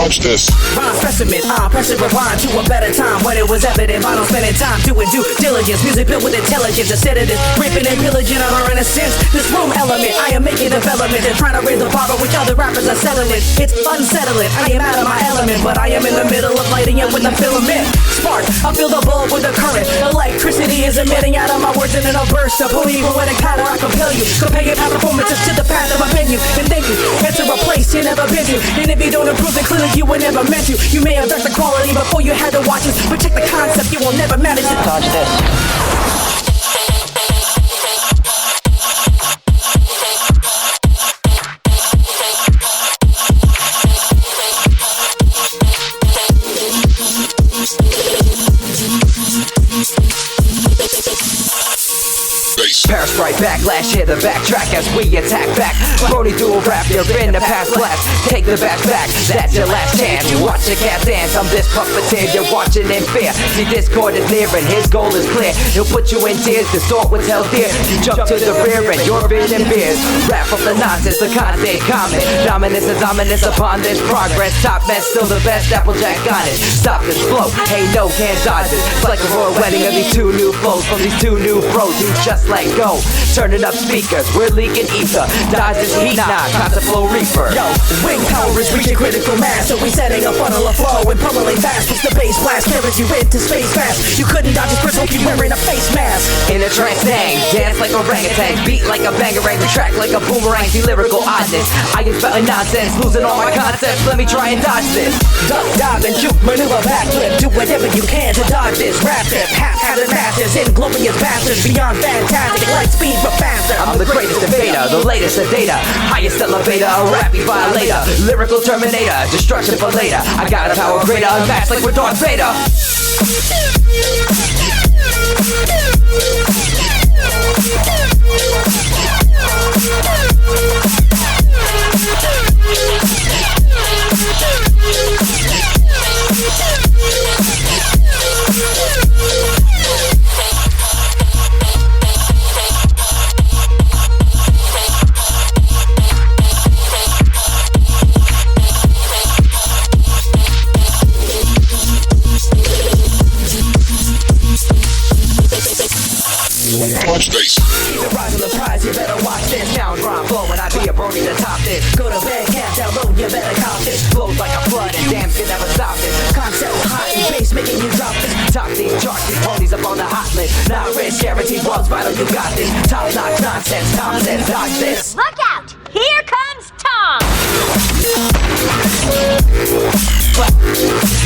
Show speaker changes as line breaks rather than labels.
Watch this.
Rhyme specimen, press and rewind to a better time when it was evident. I don't spending time doing due diligence. Music built with intelligence instead of this ripping and pillaging of our innocence. This room element, I am making development and trying to raise the bar, but which other rappers are selling it. It's unsettling, I am out of my element, but I am in the middle of lighting it with a filament. Spark, I feel the bulb with the current. Electricity is emitting out of my words and in a burst of boom. Even when a counter, I compel you. Compare your past performances to the path of a venue. And thank you, enter a place you never been to. And if you don't improve, then clearly you were never meant to. You may have done the quality before you had to watch this, but check the concept, you will never manage to dodge this.
Paris right backlash, hit the backtrack as we attack back. Brody dual rap, you're in the past blast. Take the back back, that's your last chance. You watch the cat dance, I'm this puppeteer, you're watching in fear. See, discord is near and his goal is clear. He'll put you in tears, distort what's held dear. You jump to the rear and you're bidding beers. Wrap up the nonsense, the content common. Dominance is ominous upon this progress. Top man, still the best, Applejack on it. Stop this flow, hey no, can't dodge it. It's like a royal wedding of these two new flows from these two new pros who just let go. Turning up speakers, we're leaking ether. Dodge this heat, nah, time to flow reaper.
Yo, wing power is reaching critical mass, so we setting a funnel of flow and pummeling fast. Push the bass blast, carries you into space fast. You couldn't dodge this, hope you wearing a face mask.
In a trance hang, dance like a orangutan, beat like a bangarang, retract like a boomerang. See lyrical oddness, I am spelling nonsense, losing all my concepts. Let me try and dodge this.
Duck, dive, and juke, maneuver, backflip. Do whatever you can to dodge this. Rap this, half-hearted masters, inglorious bastards, beyond fantastic, like speed but faster.
I'm the greatest invader, the latest of data, highest elevator, a rappy violator, lyrical terminator, destruction for later. I got a power greater, unmatched like with Darth Vader.
Watch this.
Either rise on the prize, you better watch this.
Sound rhyme flow when I be a Brody to top this.
Go to bed, can't download, you better cop this.
Flows like a flood and dams can never stop this.
Concept hot and bass making you drop this.
Top these charts, these ponies up on the hot list. Not risk, guaranteed one's vital, you got this. Top notch nonsense, Tom says dodge this.
Look out! Here comes Tom!